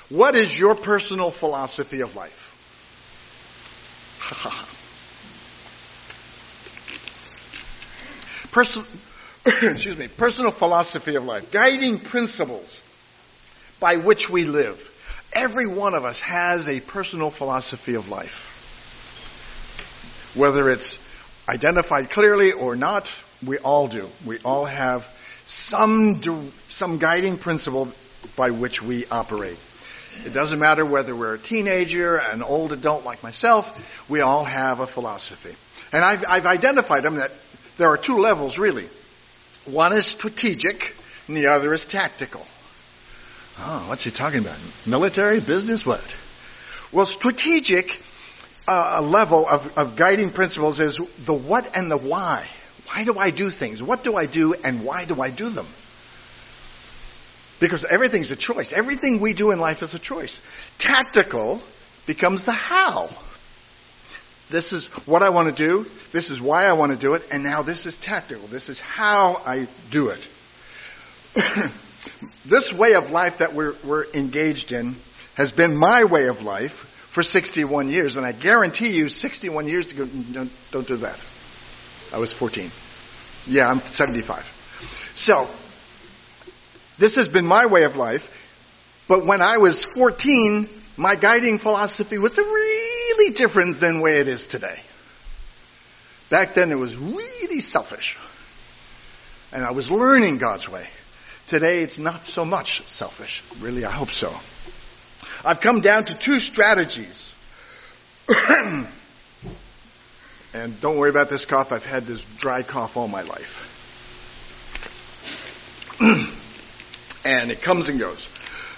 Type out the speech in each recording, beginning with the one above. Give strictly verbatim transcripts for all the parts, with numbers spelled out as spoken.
What is your personal philosophy of life? Person, excuse me, personal philosophy of life, guiding principles by which we live. Every one of us has a personal philosophy of life. Whether it's identified clearly or not, we all do. We all have some some guiding principle by which we operate. It doesn't matter whether we're a teenager, an old adult like myself, we all have a philosophy. And I've, I've identified them that there are two levels really. One is strategic and the other is tactical. Oh, what's he talking about? Military, business, what? Well, strategic uh, level of, of guiding principles is the what and the why. Why do I do things? What do I do and why do I do them? Because everything's a choice. Everything we do in life is a choice. Tactical becomes the how. This is what I want to do. This is why I want to do it. And now this is tactical. This is how I do it. This way of life that we're, we're engaged in has been my way of life for sixty-one years. And I guarantee you sixty-one years ago, don't, don't do that. I was fourteen. Yeah, I'm seventy-five. So, this has been my way of life. But when I was fourteen, my guiding philosophy was really different than the way it is today. Back then it was really selfish. And I was learning God's way. Today it's not so much selfish. Really, I hope so. I've come down to two strategies. And don't worry about this cough. I've had this dry cough all my life. And it comes and goes.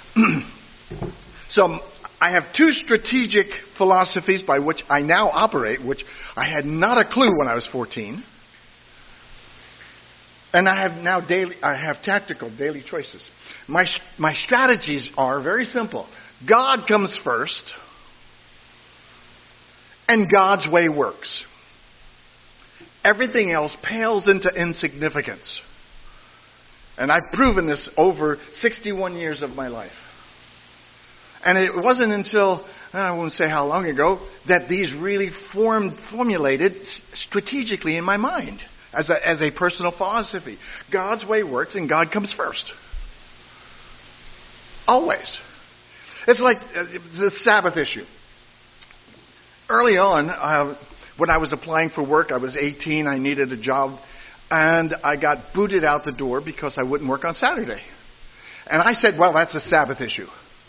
So I have two strategic philosophies by which I now operate, which I had not a clue when I was fourteen. And I have now daily, I have tactical daily choices. My, my strategies are very simple. God comes first, and God's way works. Everything else pales into insignificance. And I've proven this over sixty-one years of my life. And it wasn't until, I won't say how long ago, that these really formed, formulated strategically in my mind as a, as a personal philosophy. God's way works and God comes first. Always. It's like the Sabbath issue. Early on, uh, when I was applying for work, I was eighteen, I needed a job, and I got booted out the door because I wouldn't work on Saturday. And I said, well, that's a Sabbath issue.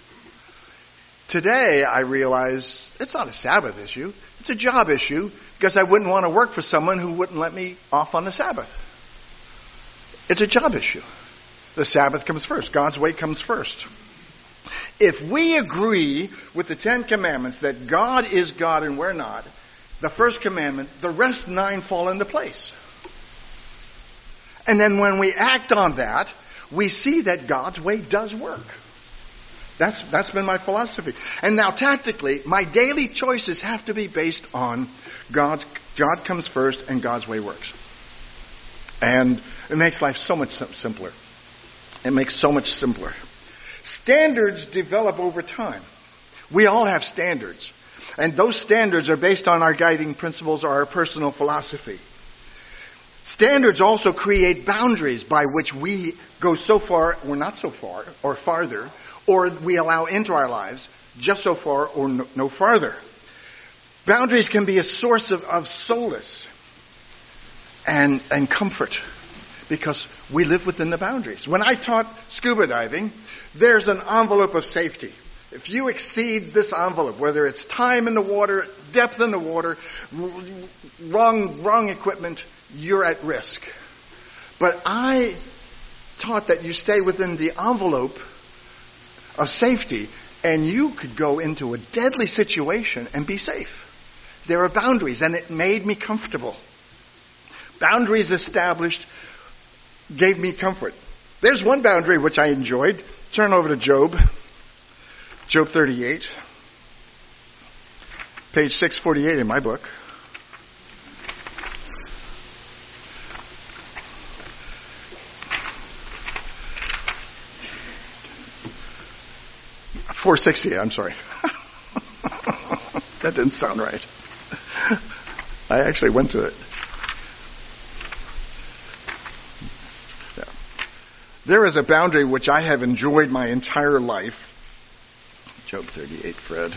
Today, I realize it's not a Sabbath issue. It's a job issue because I wouldn't want to work for someone who wouldn't let me off on the Sabbath. It's a job issue. The Sabbath comes first. God's way comes first. If we agree with the Ten Commandments that God is God and we're not, the first commandment, the rest nine fall into place. And then when we act on that, we see that God's way does work. That's that's been my philosophy. And now tactically, my daily choices have to be based on God's God comes first and God's way works. And it makes life so much simpler. It makes so much simpler. Standards develop over time. We all have standards. And those standards are based on our guiding principles or our personal philosophy. Standards also create boundaries by which we go so far or not so far or farther, or we allow into our lives just so far or no, no farther. Boundaries can be a source of, of solace and, and comfort because we live within the boundaries. When I taught scuba diving, there's an envelope of safety. If you exceed this envelope, whether it's time in the water, depth in the water, wrong, wrong equipment, you're at risk. But I taught that you stay within the envelope of safety, and you could go into a deadly situation and be safe. There are boundaries, and it made me comfortable. Boundaries established gave me comfort. There's one boundary which I enjoyed. Turn over to Job. Job thirty-eight. Page six forty-eight in my book. four sixty, I'm sorry. That didn't sound right. I actually went to it. Yeah. There is a boundary which I have enjoyed my entire life. Job thirty-eight, Fred.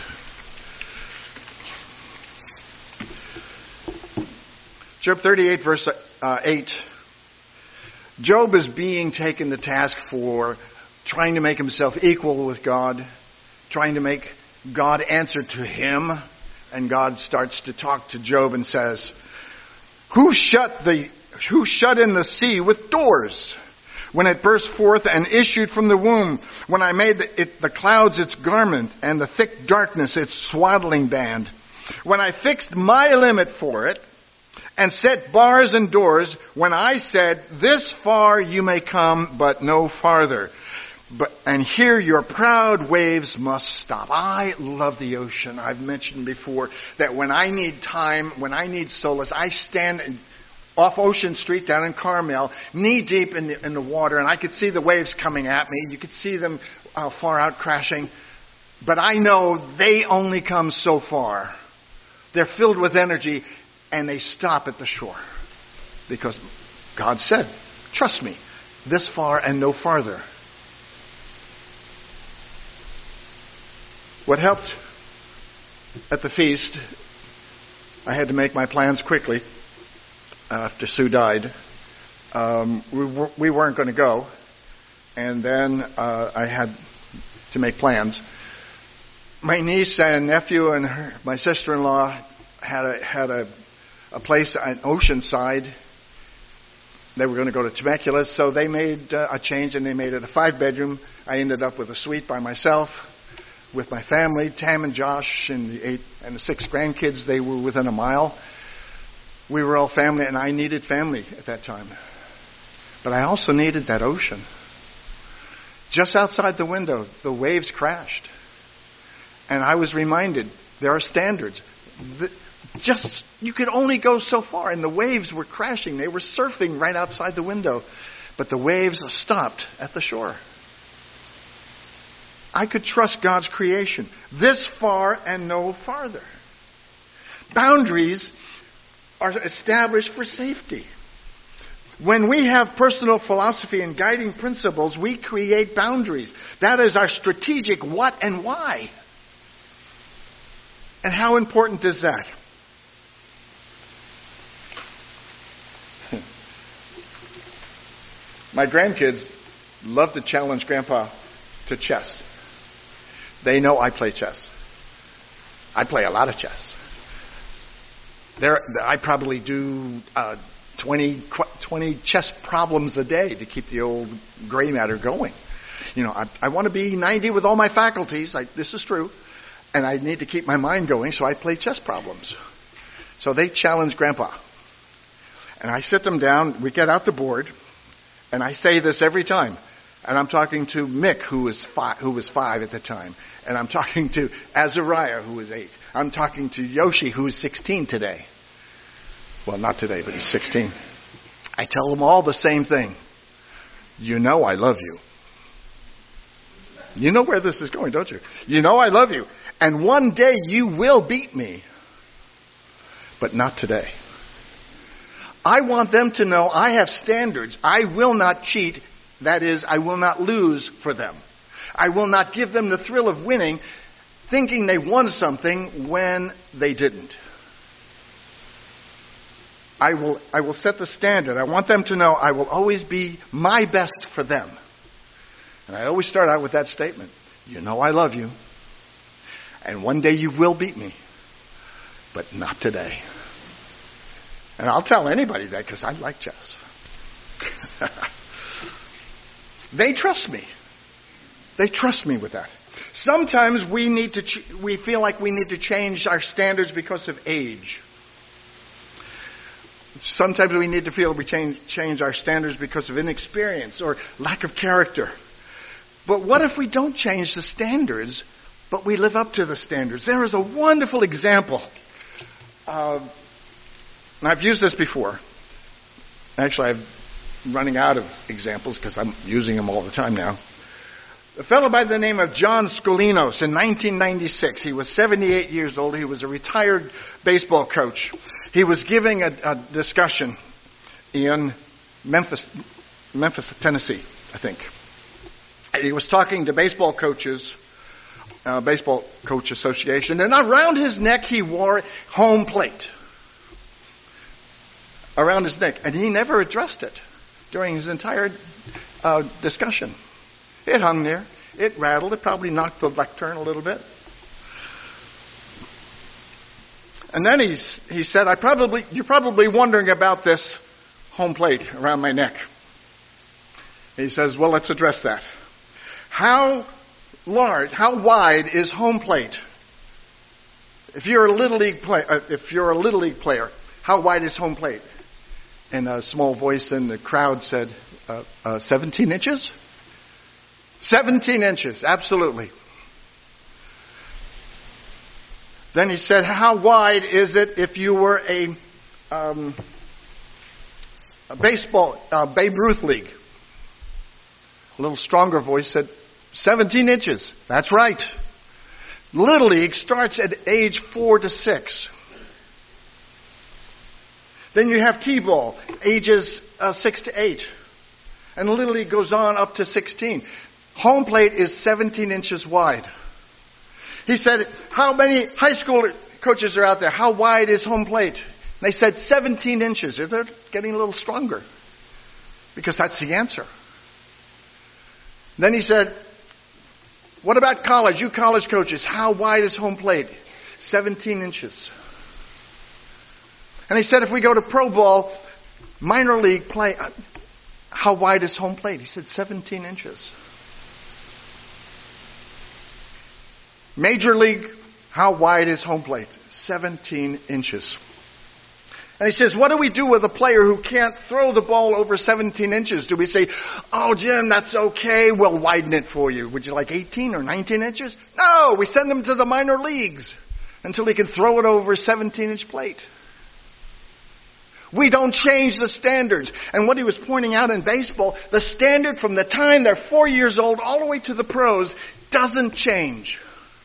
Job thirty-eight, verse uh, eight. Job is being taken to task for trying to make himself equal with God, trying to make God answer to him. And God starts to talk to Job and says, Who shut the who shut in the sea with doors when it burst forth and issued from the womb, when I made the, it, the clouds its garment and the thick darkness its swaddling band, when I fixed my limit for it and set bars and doors, when I said, This far you may come, but no farther. But and here your proud waves must stop. I love the ocean. I've mentioned before that when I need time, when I need solace, I stand off Ocean Street down in Carmel, knee deep in the, in the water, and I could see the waves coming at me. You could see them uh, far out crashing. But I know they only come so far. They're filled with energy, and they stop at the shore. Because God said, trust me, this far and no farther. What helped at the feast, I had to make my plans quickly after Sue died. Um, we, we weren't going to go. And then uh, I had to make plans. My niece and nephew and her, my sister-in-law had a, had a, a place on Oceanside. They were going to go to Temecula, so they made uh, a change and they made it a five-bedroom. I ended up with a suite by myself. With my family, Tam and Josh and the eight and the six grandkids, they were within a mile. We were all family, and I needed family at that time. But I also needed that ocean. Just outside the window, the waves crashed. And I was reminded, there are standards. Just, you could only go so far, and the waves were crashing. They were surfing right outside the window. But the waves stopped at the shore. I could trust God's creation. This far and no farther. Boundaries are established for safety. When we have personal philosophy and guiding principles, we create boundaries. That is our strategic what and why. And how important is that? My grandkids love to challenge Grandpa to chess. They know I play chess. I play a lot of chess. There, I probably do uh, twenty, twenty chess problems a day to keep the old gray matter going. You know, I, I want to be ninety with all my faculties. I, this is true. And I need to keep my mind going, so I play chess problems. So they challenge Grandpa. And I sit them down. We get out the board. And I say this every time. And I'm talking to Mick, who was five, who was five at the time. And I'm talking to Azariah, who was eight. I'm talking to Yoshi, who is sixteen today. Well, not today, but he's sixteen. I tell them all the same thing. You know I love you. You know where this is going, don't you? You know I love you. And one day you will beat me. But not today. I want them to know I have standards. I will not cheat. That is, I will not lose for them. I will not give them the thrill of winning, thinking they won something when they didn't. I will, I will set the standard. I want them to know I will always be my best for them. And I always start out with that statement. You know I love you. And one day you will beat me. But not today. And I'll tell anybody that because I like chess. They trust me. They trust me with that. Sometimes we need to ch- we feel like we need to change our standards because of age. Sometimes we need to feel we change change our standards because of inexperience or lack of character. But what if we don't change the standards, but we live up to the standards? There is a wonderful example. Uh, and I've used this before. Actually, I'm running out of examples because I'm using them all the time now. A fellow by the name of John Scolinos in nineteen ninety-six. He was seventy-eight years old. He was a retired baseball coach. He was giving a, a discussion in Memphis, Memphis, Tennessee, I think. And he was talking to baseball coaches, uh, Baseball Coach Association, and around his neck he wore home plate. Around his neck. And he never addressed it during his entire uh, discussion. It hung there. It rattled. It probably knocked the lectern a little bit. And then he's, he said, "I probably you're probably wondering about this home plate around my neck." He says, "Well, let's address that. How large, how wide is home plate? If you're a little league play, uh, if you're a little league player, how wide is home plate?" And a small voice in the crowd said, uh, uh, seventeen inches? seventeen inches, absolutely. Then he said, "How wide is it if you were a, um, a baseball, uh, Babe Ruth league?" A little stronger voice said, seventeen inches. That's right. Little League starts at age four to six. Then you have T-ball, ages uh, six to eight. And Little League goes on up to sixteen. Home plate is seventeen inches wide. He said, "How many high school coaches are out there? How wide is home plate?" And they said seventeen inches. They're getting a little stronger because that's the answer. Then he said, "What about college? You college coaches, how wide is home plate?" seventeen inches. And he said, "If we go to pro ball, minor league play, how wide is home plate?" He said seventeen inches. Major league, how wide is home plate? seventeen inches. And he says, "What do we do with a player who can't throw the ball over seventeen inches? Do we say, 'Oh, Jim, that's okay, we'll widen it for you'? Would you like eighteen or nineteen inches? No, we send him to the minor leagues until he can throw it over a seventeen-inch plate. We don't change the standards." And what he was pointing out in baseball, the standard from the time they're four years old all the way to the pros doesn't change.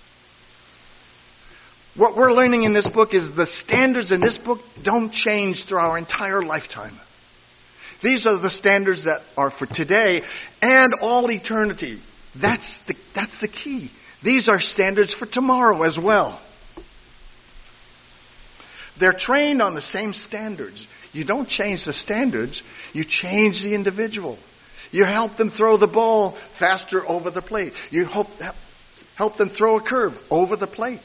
What we're learning in this book is the standards in this book don't change through our entire lifetime. These are the standards that are for today and all eternity. That's the, that's the key. These are standards for tomorrow as well. They're trained on the same standards. You don't change the standards, you change the individual. You help them throw the ball faster over the plate. You help, help them throw a curve over the plate.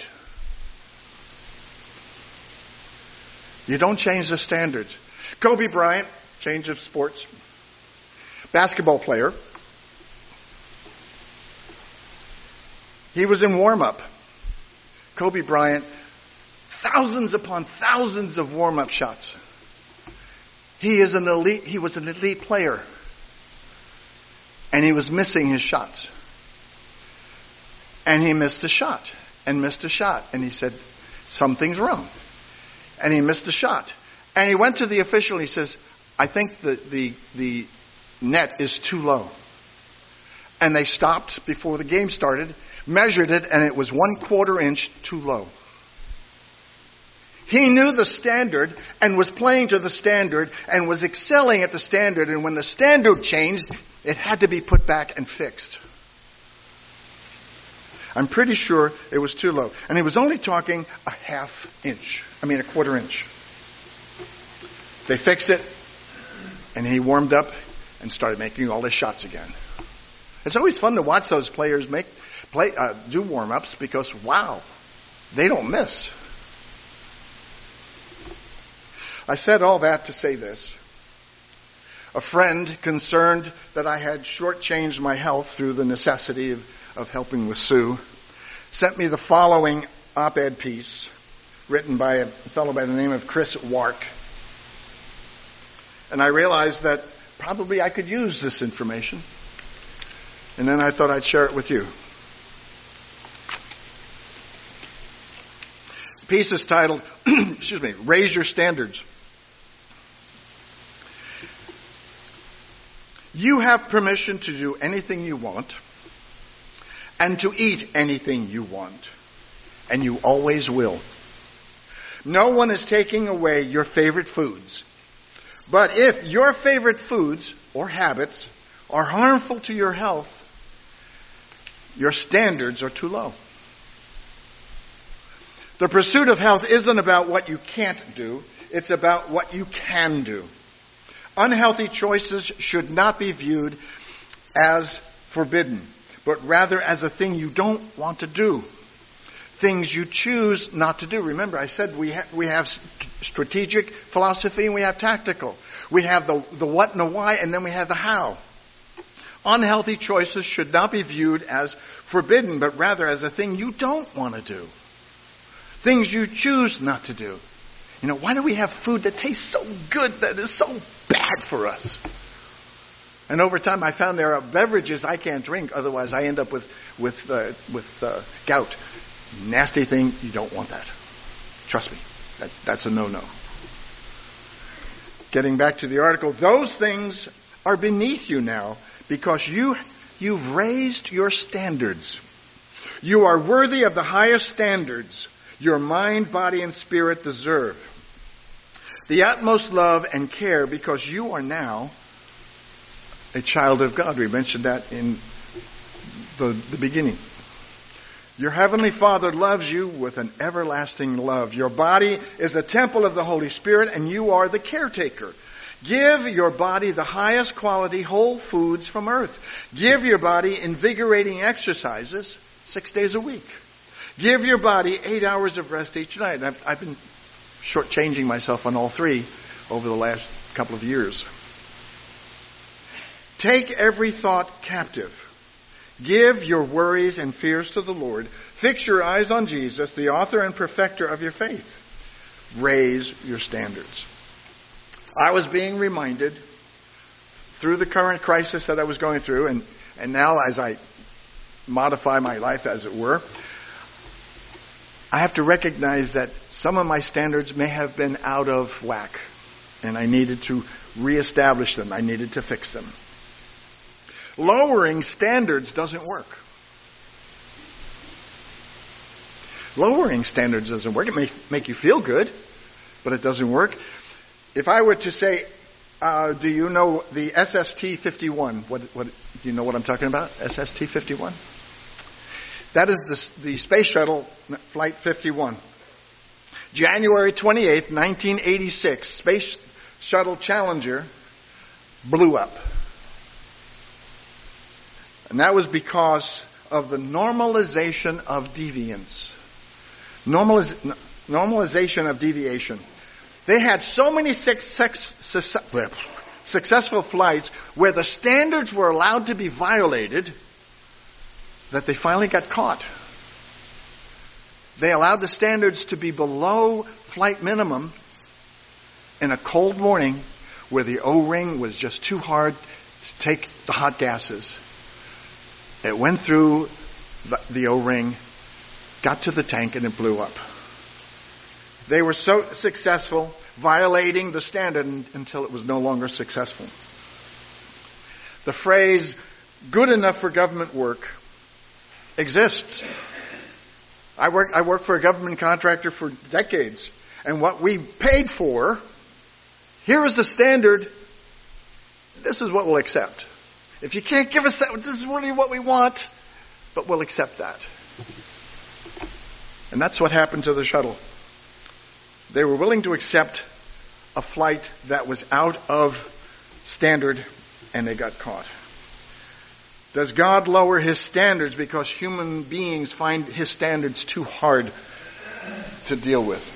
You don't change the standards. Kobe Bryant, change of sports, basketball player. He was in warm-up. Kobe Bryant, thousands upon thousands of warm-up shots. He is an elite. He was an elite player, and he was missing his shots. And he missed a shot, and missed a shot, and he said, "Something's wrong." And he missed a shot, and he went to the official. And he says, "I think the the the net is too low." And they stopped before the game started, measured it, and it was one quarter inch too low. He knew the standard and was playing to the standard and was excelling at the standard. And when the standard changed, it had to be put back and fixed. I'm pretty sure it was too low. And he was only talking a half inch. I mean, a quarter inch. They fixed it, and he warmed up and started making all his shots again. It's always fun to watch those players make play uh, do warm-ups because, wow, they don't miss. I said all that to say this. A friend concerned that I had shortchanged my health through the necessity of, of helping with Sue sent me the following op-ed piece written by a fellow by the name of Chris Wark. And I realized that probably I could use this information. And then I thought I'd share it with you. The piece is titled, excuse me, Raise Your Standards. You have permission to do anything you want, and to eat anything you want. And you always will. No one is taking away your favorite foods. But if your favorite foods or habits are harmful to your health, your standards are too low. The pursuit of health isn't about what you can't do. It's about what you can do. Unhealthy choices should not be viewed as forbidden, but rather as a thing you don't want to do. Things you choose not to do. Remember, I said we, ha- we have strategic philosophy and we have tactical. We have the, the what and the why, and then we have the how. Unhealthy choices should not be viewed as forbidden, but rather as a thing you don't want to do. Things you choose not to do. You know, why do we have food that tastes so good that is so bad for us? And over time, I found there are beverages I can't drink, otherwise I end up with with uh, with uh, gout. Nasty thing, you don't want that. Trust me, that, that's a no-no. Getting back to the article, those things are beneath you now because you, you've raised your standards. You are worthy of the highest standards your mind, body, and spirit deserve. The utmost love and care because you are now a child of God. We mentioned that in the, the beginning. Your Heavenly Father loves you with an everlasting love. Your body is a temple of the Holy Spirit, and you are the caretaker. Give your body the highest quality whole foods from earth. Give your body invigorating exercises six days a week. Give your body eight hours of rest each night. And I've, I've been shortchanging myself on all three over the last couple of years. Take every thought captive. Give your worries and fears to the Lord. Fix your eyes on Jesus, the author and perfecter of your faith. Raise your standards. I was being reminded through the current crisis that I was going through, and, and now as I modify my life, as it were, I have to recognize that some of my standards may have been out of whack, and I needed to reestablish them. I needed to fix them. Lowering standards doesn't work. Lowering standards doesn't work. It may make you feel good, but it doesn't work. If I were to say, uh, do you know the S S T fifty-one? What, what, do you know what I'm talking about? S S T fifty-one? That is the, the Space Shuttle Flight fifty-one. January twenty-eighth, nineteen eighty-six, Space Shuttle Challenger blew up. And that was because of the normalization of deviance. Normaliz- normalization of deviation. They had so many success, success, successful flights where the standards were allowed to be violated that they finally got caught. They allowed the standards to be below flight minimum in a cold morning where the O-ring was just too hard to take the hot gases. It went through the, the O-ring, got to the tank, and it blew up. They were so successful, violating the standard until it was no longer successful. The phrase, good enough for government work, exists. I worked, I worked for a government contractor for decades, and what we paid for, here is the standard, this is what we'll accept. If you can't give us that, this is really what we want, but we'll accept that. And that's what happened to the shuttle. They were willing to accept a flight that was out of standard, and they got caught. Does God lower His standards because human beings find His standards too hard to deal with?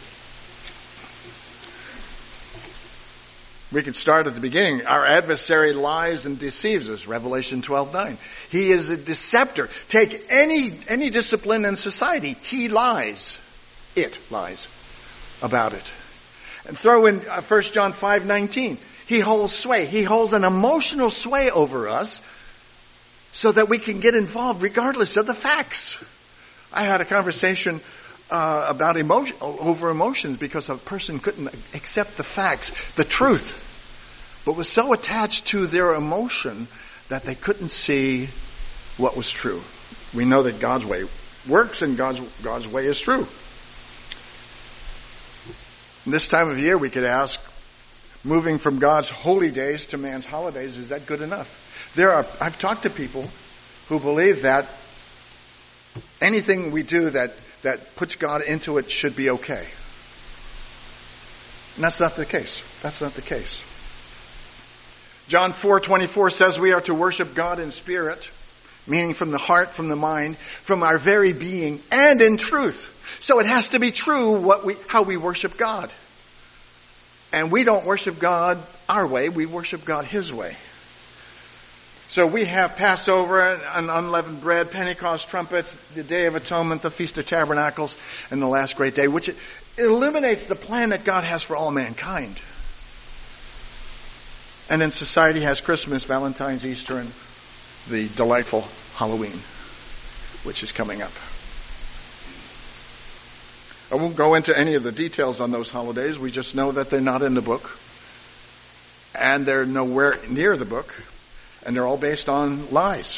We can start at the beginning. Our adversary lies and deceives us. Revelation twelve nine. He is a deceptor. Take any any discipline in society. He lies. It lies about it. And throw in uh, First John five nineteen. He holds sway. He holds an emotional sway over us so that we can get involved regardless of the facts. I had a conversation uh, about emotion, over emotions because a person couldn't accept the facts, the truth, but was so attached to their emotion that they couldn't see what was true. We know that God's way works and God's, God's way is true. This time of year we could ask, moving from God's holy days to man's holidays, is that good enough? There are, I've talked to people who believe that anything we do that, that puts God into it should be okay. And that's not the case. That's not the case. John four twenty-four says we are to worship God in spirit, meaning from the heart, from the mind, from our very being, and in truth. So it has to be true what we, how we worship God. And we don't worship God our way, we worship God His way. So we have Passover and unleavened bread, Pentecost trumpets, the Day of Atonement, the Feast of Tabernacles, and the last great day, which eliminates the plan that God has for all mankind. And then society has Christmas, Valentine's, Easter, and the delightful Halloween, which is coming up. I won't go into any of the details on those holidays. We just know that they're not in the book. And they're nowhere near the book. And they're all based on lies.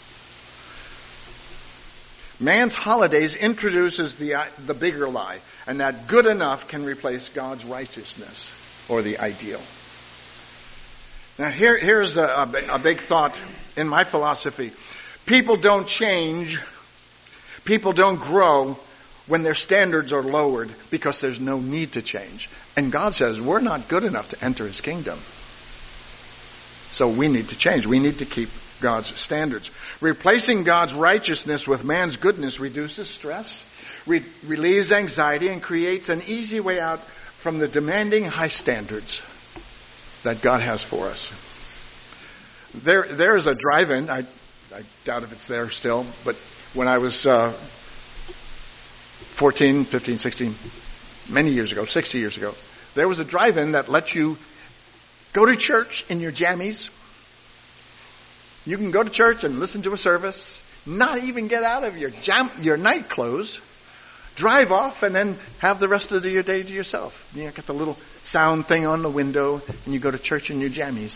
Man's holidays introduces the, the bigger lie. And that good enough can replace God's righteousness or the ideal. Now here, here's a, a, a big thought in my philosophy. People don't change. People don't grow when their standards are lowered because there's no need to change. And God says we're not good enough to enter His kingdom. So we need to change. We need to keep God's standards. Replacing God's righteousness with man's goodness reduces stress, re- relieves anxiety, and creates an easy way out from the demanding high standards that God has for us. There, there is a drive-in. I, I doubt if it's there still, but when I was uh, fourteen, fifteen, sixteen, many years ago, sixty years ago, there was a drive-in that let you go to church in your jammies. You can go to church and listen to a service, not even get out of your jam, your night clothes, drive off, and then have the rest of the, your day to yourself. You know, get the little sound thing on the window, and you go to church in your jammies.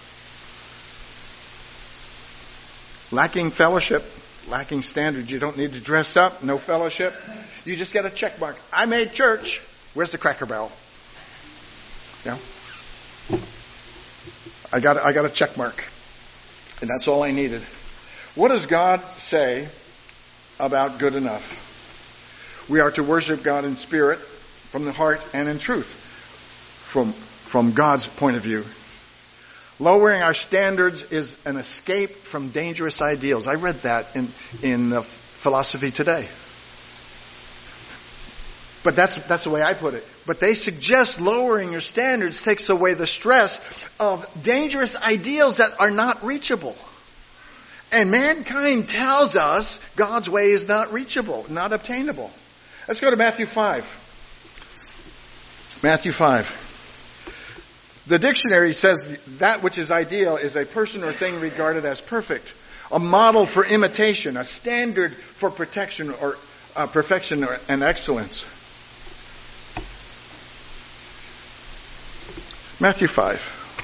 Lacking fellowship, lacking standards. You don't need to dress up, no fellowship. You just get a check mark. I made church. Where's the Cracker Barrel? Yeah. I got I got a check mark. And that's all I needed. What does God say about good enough? We are to worship God in spirit, from the heart, and in truth, from, from God's point of view. Lowering our standards is an escape from dangerous ideals. I read that in, in uh, Philosophy Today. But that's that's the way I put it. But they suggest lowering your standards takes away the stress of dangerous ideals that are not reachable. And mankind tells us God's way is not reachable, not obtainable. Let's go to Matthew five. Matthew five. The dictionary says that which is ideal is a person or thing regarded as perfect, a model for imitation, a standard for protection or uh, perfection or, and excellence. Matthew five.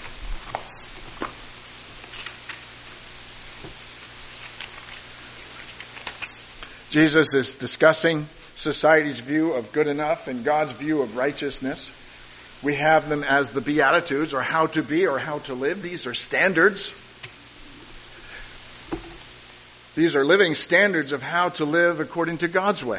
Jesus is discussing society's view of good enough and God's view of righteousness. We have them as the Beatitudes, or how to be or how to live. These are standards. These are living standards of how to live according to God's way.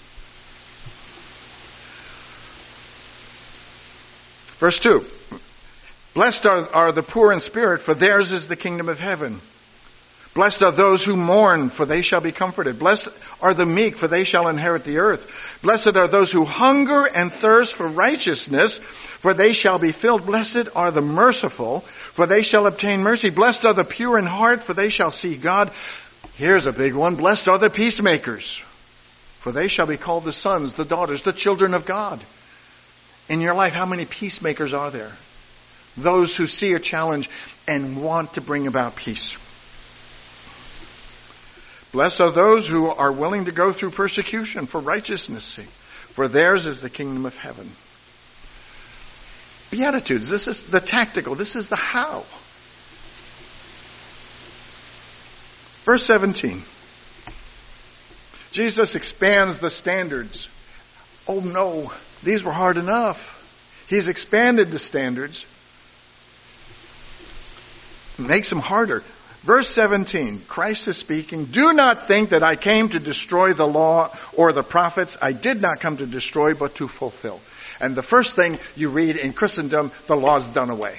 Verse two. Blessed are, are the poor in spirit, for theirs is the kingdom of heaven. Blessed are those who mourn, for they shall be comforted. Blessed are the meek, for they shall inherit the earth. Blessed are those who hunger and thirst for righteousness, for they shall be filled. Blessed are the merciful, for they shall obtain mercy. Blessed are the pure in heart, for they shall see God. Here's a big one. Blessed are the peacemakers, for they shall be called the sons, the daughters, the children of God. In your life, how many peacemakers are there? Those who see a challenge and want to bring about peace. Blessed are those who are willing to go through persecution for righteousness' sake, for theirs is the kingdom of heaven. Beatitudes, this is the tactical, this is the how. Verse seventeen. Jesus expands the standards. Oh no, these were hard enough. He's expanded the standards. Makes them harder. Verse seventeen, Christ is speaking, "Do not think that I came to destroy the law or the prophets. I did not come to destroy, but to fulfill." And the first thing you read in Christendom, the law is done away.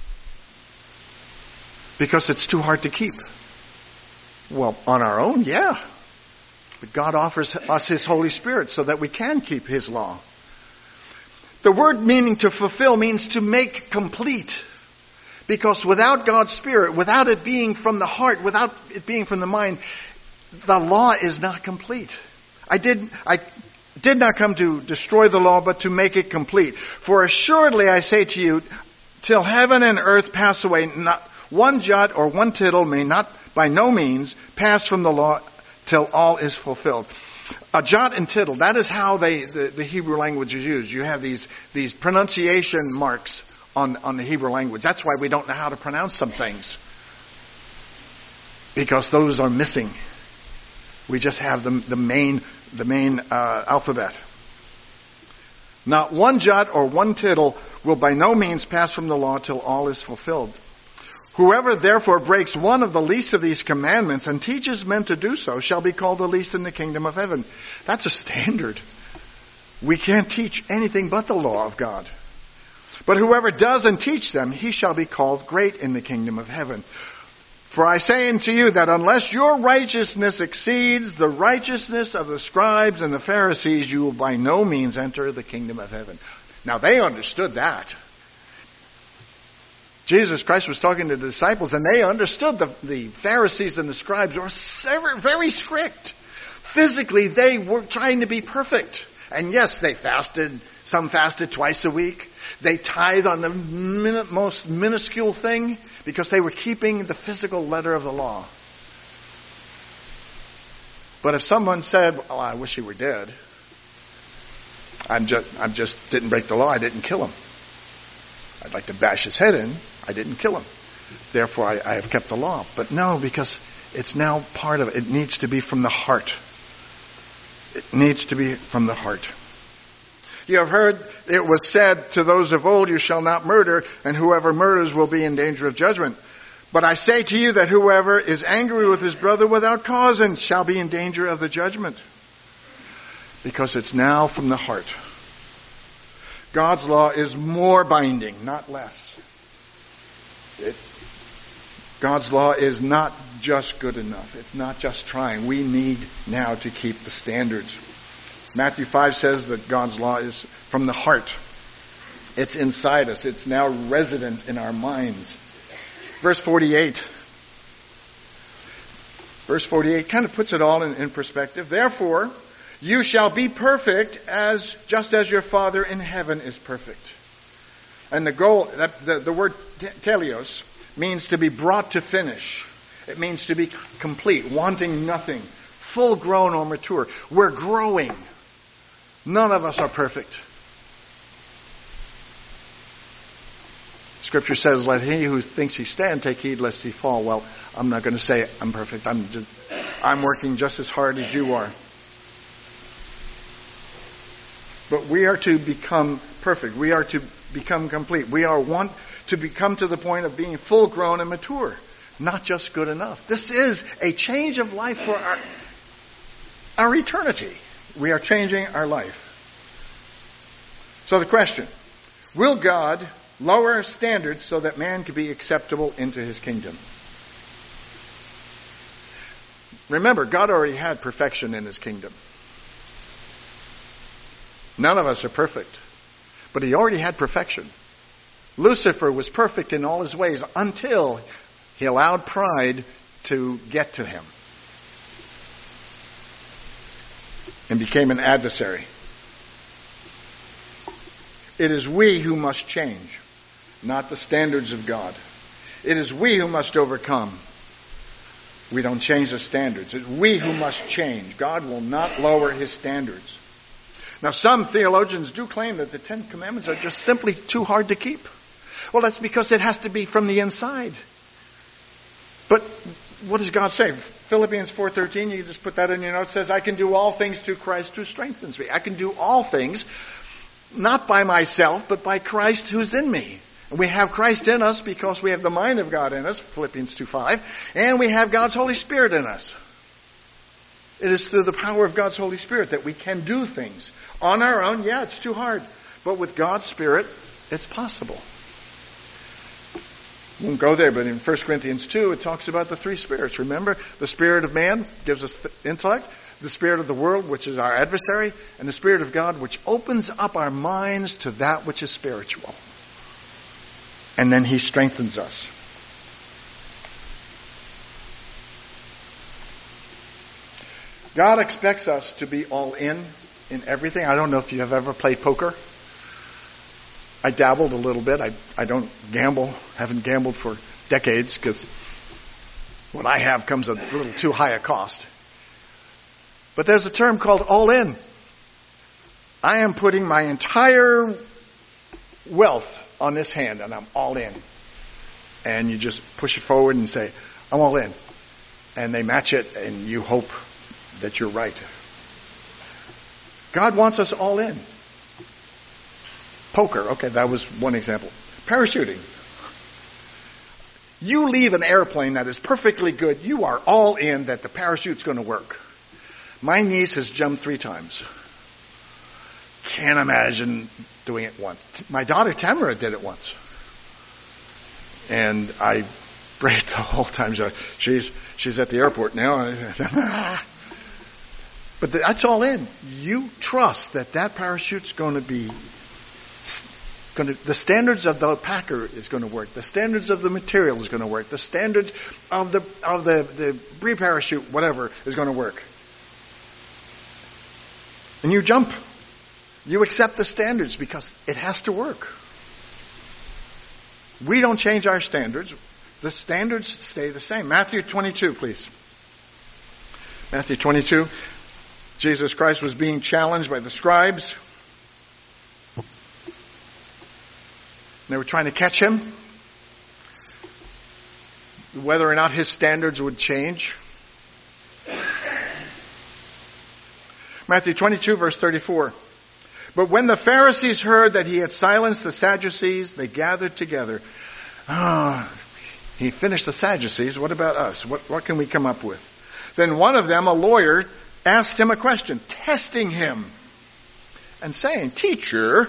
Because it's too hard to keep. Well, on our own, yeah. But God offers us His Holy Spirit so that we can keep His law. The word meaning to fulfill means to make complete. Because without God's Spirit, without it being from the heart, without it being from the mind, the law is not complete. I did, I did not come to destroy the law, but to make it complete. For assuredly I say to you, till heaven and earth pass away, not one jot or one tittle may not by no means pass from the law till all is fulfilled. A jot and tittle, that is how they, the, the Hebrew language is used. You have these, these pronunciation marks on, on the Hebrew language. That's why we don't know how to pronounce some things. Because those are missing. We just have the, the main, the main uh, alphabet. Not one jot or one tittle will by no means pass from the law till all is fulfilled. Whoever therefore breaks one of the least of these commandments and teaches men to do so shall be called the least in the kingdom of heaven. That's a standard. We can't teach anything but the law of God. But whoever does and teach them, he shall be called great in the kingdom of heaven. For I say unto you that unless your righteousness exceeds the righteousness of the scribes and the Pharisees, you will by no means enter the kingdom of heaven. Now they understood that. Jesus Christ was talking to the disciples, and they understood the, the Pharisees and the scribes were very strict. Physically, they were trying to be perfect. And yes, they fasted. Some fasted twice a week. They tithed on the min- most minuscule thing because they were keeping the physical letter of the law. But if someone said, "Oh, I wish he were dead. I'm just, I'm just didn't break the law. I didn't kill him. I'd like to bash his head in. I didn't kill him. Therefore, I, I have kept the law." But no, because it's now part of it. It needs to be from the heart. It needs to be from the heart. You have heard it was said to those of old, "You shall not murder, and whoever murders will be in danger of judgment." But I say to you that whoever is angry with his brother without cause and shall be in danger of the judgment. Because it's now from the heart. God's law is more binding, not less. It, God's law is not just good enough. It's not just trying. We need now to keep the standards. Matthew five says that God's law is from the heart. It's inside us. It's now resident in our minds. Verse forty-eight. Verse forty-eight kind of puts it all in, in perspective. Therefore, you shall be perfect as just as your Father in heaven is perfect. And the goal, the, the word teleos, means to be brought to finish. It means to be complete, wanting nothing, full grown or mature. We're growing. None of us are perfect. Scripture says, "Let he who thinks he stand take heed lest he fall." Well, I'm not going to say I'm perfect. I'm just, I'm working just as hard as you are. But we are to become perfect. We are to become complete. We are want to become to the point of being full grown and mature, not just good enough. This is a change of life for our, our eternity. We are changing our life. So the question, will God lower standards so that man can be acceptable into his kingdom? Remember, God already had perfection in his kingdom. None of us are perfect. But he already had perfection. Lucifer was perfect in all his ways until he allowed pride to get to him and became an adversary. It is we who must change, not the standards of God. It is we who must overcome. We don't change the standards. It's we who must change. God will not lower his standards. Now, some theologians do claim that the Ten Commandments are just simply too hard to keep. Well, that's because it has to be from the inside. But what does God say? Philippians four thirteen, you can just put that in your notes, says, I can do all things through Christ who strengthens me. I can do all things, not by myself, but by Christ who's in me. And we have Christ in us because we have the mind of God in us, Philippians two five, and we have God's Holy Spirit in us. It is through the power of God's Holy Spirit that we can do things. On our own, yeah, it's too hard. But with God's Spirit, it's possible. We won't go there, but in First Corinthians two, it talks about the three spirits. Remember, the spirit of man gives us intellect, the spirit of the world, which is our adversary, and the Spirit of God, which opens up our minds to that which is spiritual. And then He strengthens us. God expects us to be all in in everything. I don't know if you have ever played poker. I dabbled a little bit. I, I don't gamble. Haven't gambled for decades because what I have comes at a little too high a cost. But there's a term called all in. I am putting my entire wealth on this hand and I'm all in. And you just push it forward and say, I'm all in. And they match it and you hope that you're right. God wants us all in. Poker, okay, that was one example. Parachuting. You leave an airplane that is perfectly good, you are all in that the parachute's going to work. My niece has jumped three times. Can't imagine doing it once. My daughter Tamara did it once. And I prayed the whole time. She's, she's at the airport now. But that's all in. You trust that that parachute's going to be... Going to, the standards of the packer is going to work. The standards of the material is going to work. The standards of the of the, the pre-parachute, whatever, is going to work. And you jump. You accept the standards because it has to work. We don't change our standards. The standards stay the same. Matthew twenty-two, please. Matthew twenty-two. Jesus Christ was being challenged by the scribes. They were trying to catch him. Whether or not his standards would change. Matthew twenty-two, verse thirty-four. But when the Pharisees heard that he had silenced the Sadducees, they gathered together. Ah, oh, he finished the Sadducees. What about us? What, what can we come up with? Then one of them, a lawyer, asked him a question, testing him and saying, Teacher,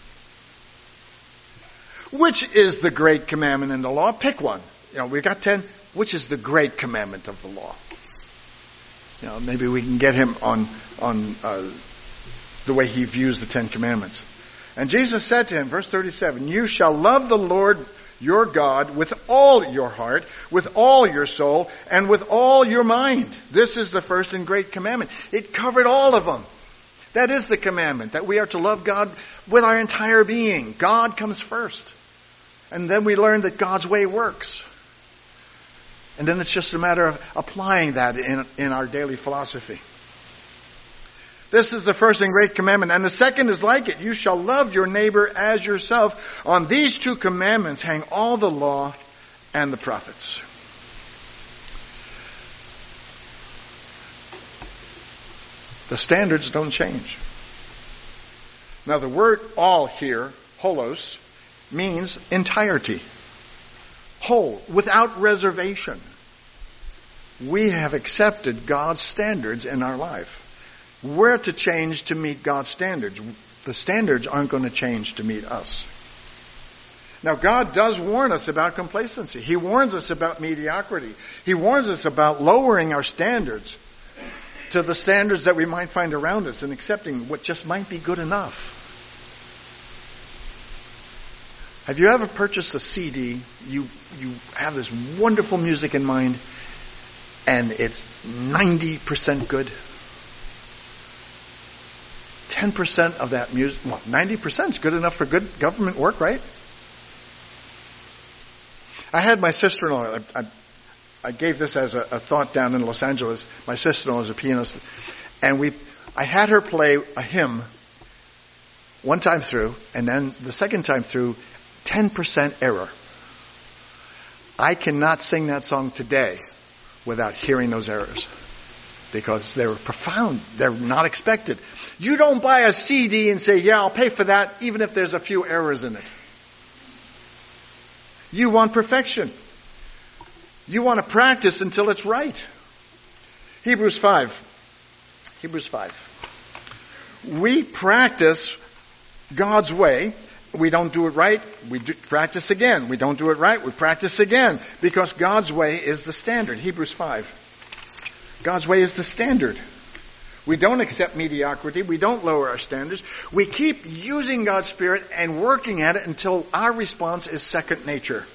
which is the great commandment in the law? Pick one. You know, we've got ten. Which is the great commandment of the law? You know, maybe we can get him on on uh, the way he views the Ten Commandments. And Jesus said to him, verse thirty-seven, You shall love the Lord your God with all your heart, with all your soul, and with all your mind. This is the first and great commandment. It covered all of them. That is the commandment, that we are to love God with our entire being. God comes first. And then we learn that God's way works. And then it's just a matter of applying that in, in our daily philosophy. This is the first and great commandment. And the second is like it. You shall love your neighbor as yourself. On these two commandments hang all the law and the prophets. The standards don't change. Now the word all here, holos, means entirety. Whole, without reservation. We have accepted God's standards in our life. We're to change to meet God's standards. The standards aren't going to change to meet us. Now God does warn us about complacency. He warns us about mediocrity. He warns us about lowering our standards to the standards that we might find around us and accepting what just might be good enough. Have you ever purchased a C D? You you have this wonderful music in mind, and it's ninety percent good. ten percent of that music, well, ninety percent is good enough for good government work, right? I had my sister-in-law, I, I, I gave this as a, a thought down in Los Angeles. My sister-in-law is a pianist, and we, I had her play a hymn one time through, and then the second time through, ten percent error. I cannot sing that song today without hearing those errors. Because they're profound. They're not expected. You don't buy a C D and say, yeah, I'll pay for that, even if there's a few errors in it. You want perfection. You want to practice until it's right. Hebrews five. Hebrews five. We practice God's way. We don't do it right. We do practice again. We don't do it right. We practice again. Because God's way is the standard. Hebrews five. God's way is the standard. We don't accept mediocrity. We don't lower our standards. We keep using God's Spirit and working at it until our response is second nature.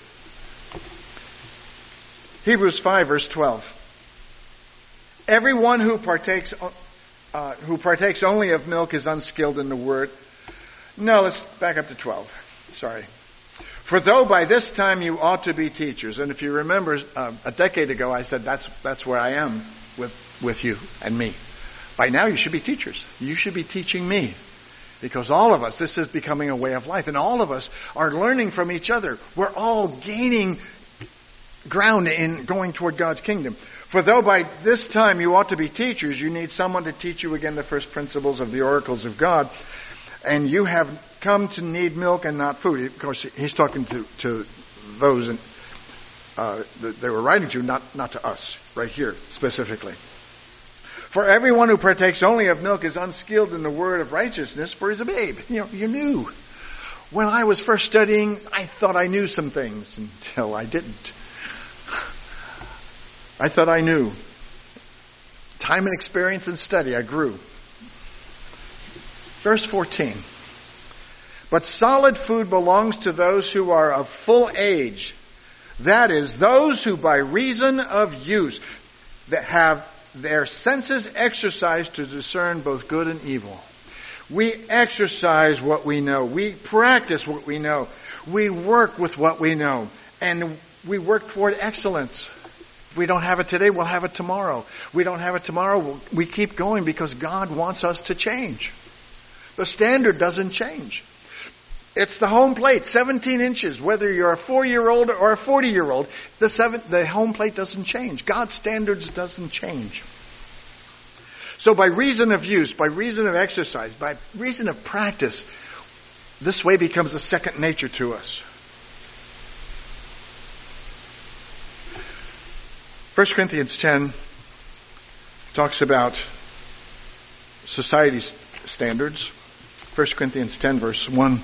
Hebrews five, verse twelve. Everyone who partakes, uh, who partakes only of milk is unskilled in the word. No, let's back up to twelve. Sorry. For though by this time you ought to be teachers. And if you remember, uh, a decade ago I said that's that's where I am with, with you and me. By now you should be teachers. You should be teaching me. Because all of us, this is becoming a way of life. And all of us are learning from each other. We're all gaining ground in going toward God's kingdom. For though by this time you ought to be teachers, you need someone to teach you again the first principles of the oracles of God. And you have come to need milk and not food. Of course, he's talking to, to those in, uh, that they were writing to, not, not to us, right here specifically. For everyone who partakes only of milk is unskilled in the word of righteousness, for he's a babe. You know, you knew. When I was first studying, I thought I knew some things until I didn't. I thought I knew. Time and experience and study, I grew. Verse fourteen. But solid food belongs to those who are of full age. That is, those who by reason of use that have their senses exercised to discern both good and evil. We exercise what we know. We practice what we know. We work with what we know. And we work toward excellence. If we don't have it today, we'll have it tomorrow. We don't have it tomorrow, we'll, we keep going because God wants us to change. The standard doesn't change. It's the home plate, seventeen inches. Whether you're a four-year-old or a forty-year-old, the, seven, the home plate doesn't change. God's standards doesn't change. So by reason of use, by reason of exercise, by reason of practice, this way becomes a second nature to us. First Corinthians ten talks about society's standards. First Corinthians ten, verse one.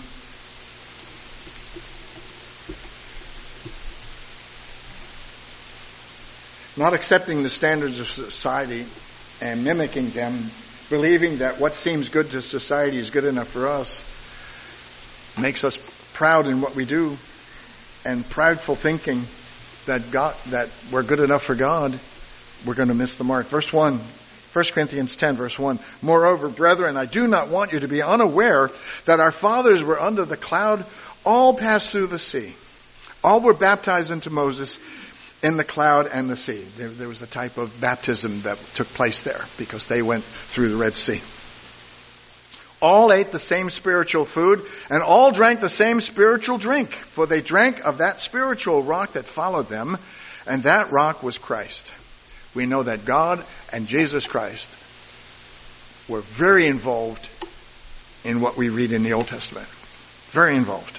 Not accepting the standards of society and mimicking them, believing that what seems good to society is good enough for us, makes us proud in what we do, and prideful thinking that God, that we're good enough for God, we're going to miss the mark. Verse one, First Corinthians ten, verse one. Moreover, brethren, I do not want you to be unaware that our fathers were under the cloud, all passed through the sea. All were baptized into Moses in the cloud and the sea. There, there was a type of baptism that took place there because they went through the Red Sea. All ate the same spiritual food, and all drank the same spiritual drink, for they drank of that spiritual rock that followed them, and that rock was Christ. We know that God and Jesus Christ were very involved in what we read in the Old Testament. Very involved.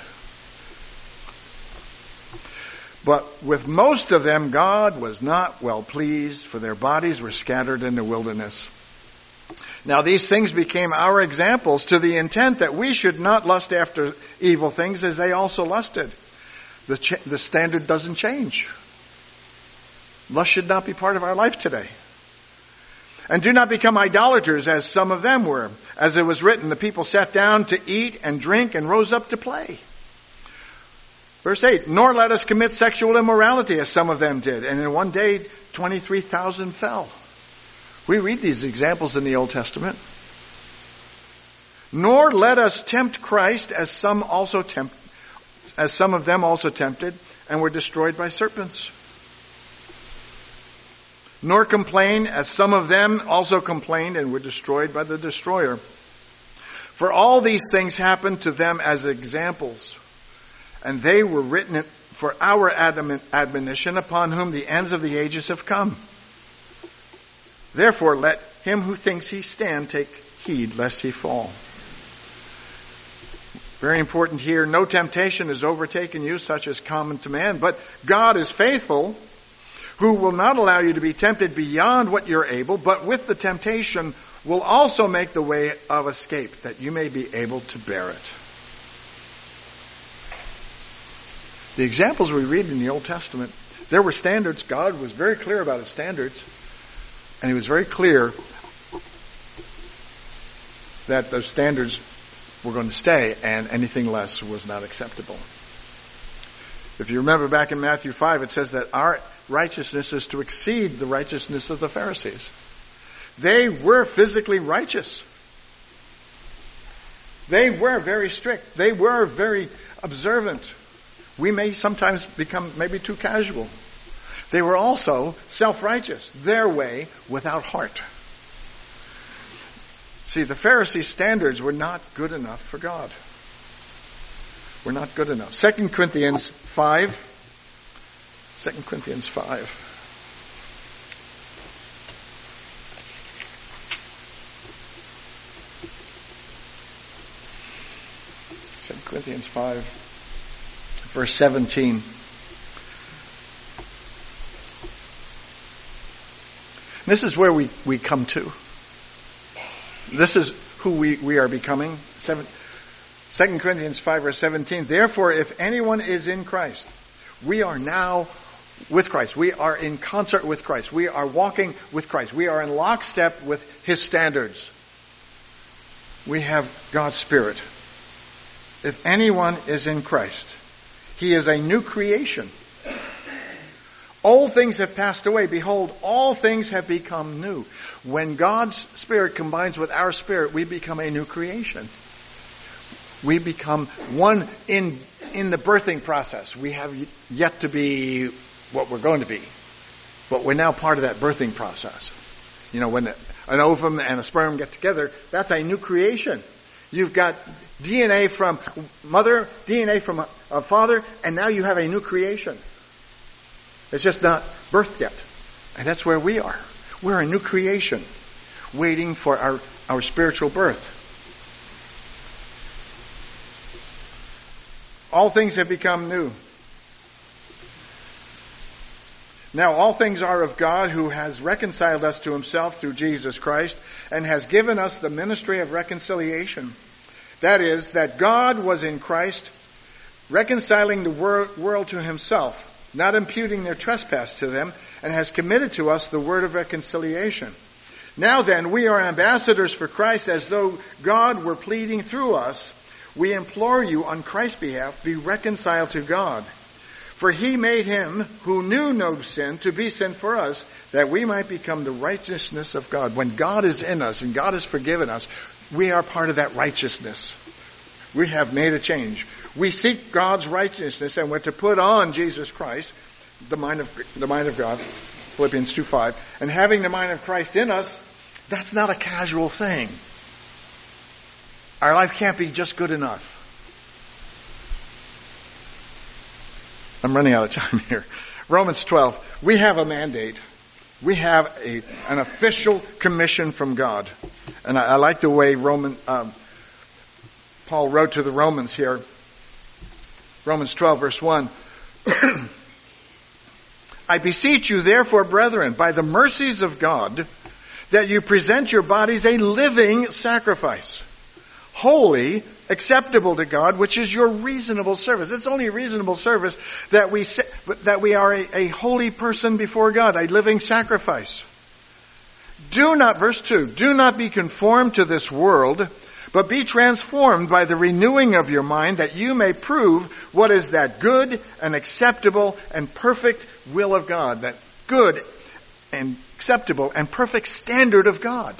But with most of them, God was not well pleased, for their bodies were scattered in the wilderness. Now these things became our examples to the intent that we should not lust after evil things as they also lusted. The, ch- the standard doesn't change. Lust should not be part of our life today. And do not become idolaters as some of them were. As it was written, the people sat down to eat and drink and rose up to play. Verse eight, nor let us commit sexual immorality as some of them did. And in one day, twenty-three thousand fell. We read these examples in the Old Testament. Nor let us tempt Christ as some also tempt, as some of them also tempted and were destroyed by serpents. Nor complain as some of them also complained and were destroyed by the destroyer. For all these things happened to them as examples, and they were written for our admonition, upon whom the ends of the ages have come. Therefore, let him who thinks he stand take heed lest he fall. Very important here. No temptation has overtaken you, such as common to man, but God is faithful, who will not allow you to be tempted beyond what you're able, but with the temptation will also make the way of escape, that you may be able to bear it. The examples we read in the Old Testament, there were standards. God was very clear about his standards. And he was very clear that those standards were going to stay, and anything less was not acceptable. If you remember back in Matthew five, it says that our righteousness is to exceed the righteousness of the Pharisees. They were physically righteous. They were very strict. They were very observant. We may sometimes become maybe too casual. They were also self-righteous, their way without heart. See, the Pharisees' standards were not good enough for God. Were not good enough. Second Corinthians five. Second Corinthians five. Second Corinthians five, verse seventeen. This is where we, we come to. This is who we, we are becoming. Seven, Second Corinthians five, verse seventeen. Therefore, if anyone is in Christ, we are now with Christ. We are in concert with Christ. We are walking with Christ. We are in lockstep with his standards. We have God's Spirit. If anyone is in Christ, he is a new creation. Old things have passed away. Behold, all things have become new. When God's Spirit combines with our spirit, we become a new creation. We become one in, in the birthing process. We have yet to be what we're going to be. But we're now part of that birthing process. You know, when an ovum and a sperm get together, that's a new creation. You've got D N A from mother, D N A from a, a father, and now you have a new creation. It's just not birthed yet. And that's where we are. We're a new creation, waiting for our, our spiritual birth. All things have become new. Now all things are of God, who has reconciled us to himself through Jesus Christ, and has given us the ministry of reconciliation. That is, that God was in Christ, reconciling the wor- world to himself, not imputing their trespass to them, and has committed to us the word of reconciliation. Now then, we are ambassadors for Christ, as though God were pleading through us. We implore you on Christ's behalf, be reconciled to God. For he made him who knew no sin to be sin for us, that we might become the righteousness of God. When God is in us and God has forgiven us, we are part of that righteousness. We have made a change. We seek God's righteousness, and we're to put on Jesus Christ, the mind of the mind of God, Philippians two five. And having the mind of Christ in us, that's not a casual thing. Our life can't be just good enough. I'm running out of time here. Romans twelve. We have a mandate. We have a, an official commission from God. And I, I like the way Roman, um, Paul wrote to the Romans here. Romans twelve, verse one. I beseech you, therefore, brethren, by the mercies of God, that you present your bodies a living sacrifice, holy, acceptable to God, which is your reasonable service. It's only reasonable service that we that we are a, a holy person before God, a living sacrifice. Do not, verse two, do not be conformed to this world, but be transformed by the renewing of your mind, that you may prove what is that good and acceptable and perfect will of God, that good and acceptable and perfect standard of God.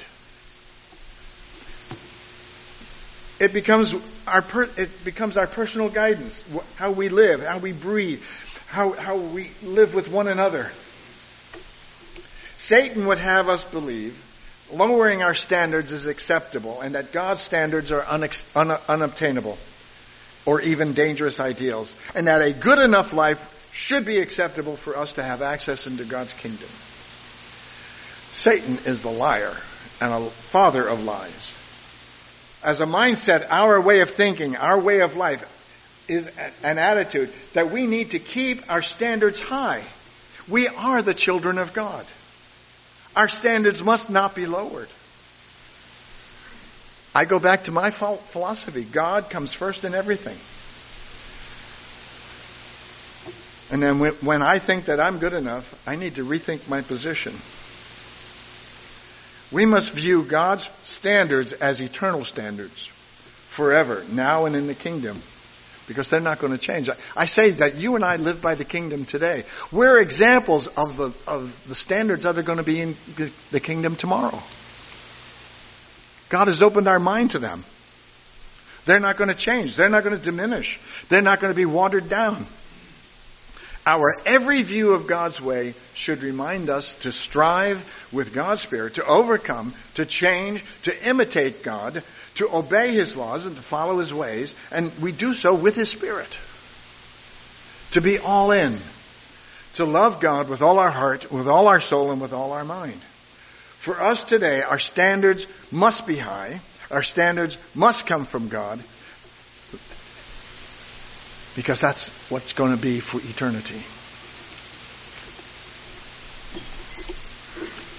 It becomes our per, it becomes our personal guidance, how we live, how we breathe, how, how we live with one another. Satan would have us believe lowering our standards is acceptable, and that God's standards are unex, un, unobtainable or even dangerous ideals, and that a good enough life should be acceptable for us to have access into God's kingdom. Satan is the liar and a father of lies. As a mindset, our way of thinking, our way of life is an attitude that we need to keep our standards high. We are the children of God. Our standards must not be lowered. I go back to my philosophy. God comes first in everything. And then when I think that I'm good enough, I need to rethink my position. We must view God's standards as eternal standards, forever, now and in the kingdom, because they're not going to change. I say that you and I live by the kingdom today. We're examples of the of the standards that are going to be in the kingdom tomorrow. God has opened our mind to them. They're not going to change. They're not going to diminish. They're not going to be watered down. Our every view of God's way should remind us to strive with God's Spirit, to overcome, to change, to imitate God, to obey His laws and to follow His ways. And we do so with His Spirit. To be all in. To love God with all our heart, with all our soul, and with all our mind. For us today, our standards must be high. Our standards must come from God. Because that's what's going to be for eternity.